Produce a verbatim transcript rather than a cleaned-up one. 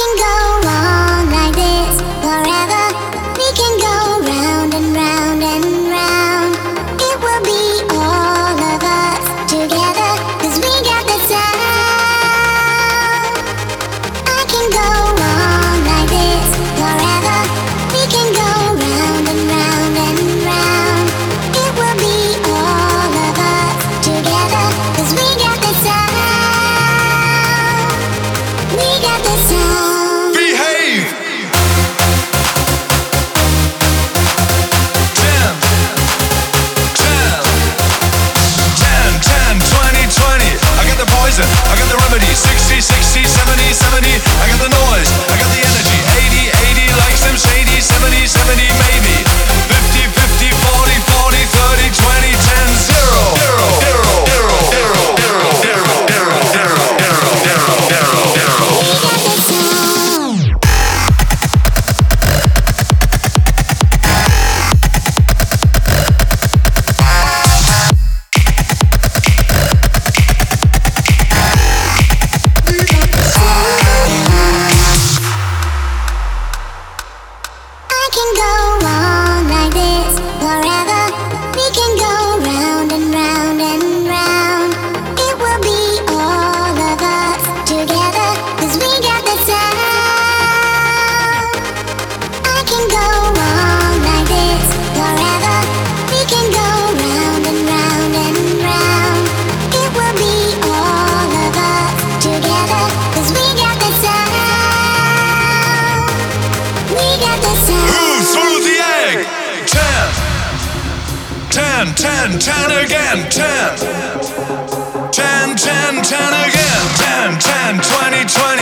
can go on like this forever. We can go round and round and round. It will be all of us together, 'cause we got the sound. I can go on like this forever. We can go round and round and round. It will be all of us together, 'cause we got the sound. We got the sound. Behave! ten, ten, ten, ten, twenty, twenty. I got the poison, I got the remedy. sixty, sixty, seventy, seventy. I got the noise, I got the energy. eighty, eighty, like some shady. seventy, seventy, maybe. fifty, fifty, forty, forty, thirty, twenty, ten, zero. Zero, zero, zero, zero, zero, zero, zero, zero, zero, zero, zero, zero. We got the sound. I can go on like this forever. We can go round and round and round. It will be all of us together, 'cause we got the sound. I can go on like this forever. We can go round and round and round. It will be all of us together, 'cause we got the sound. We got the sound. Who threw the egg? Ten, ten, ten, ten again. Ten, ten, ten, ten again. Ten, ten, twenty, twenty.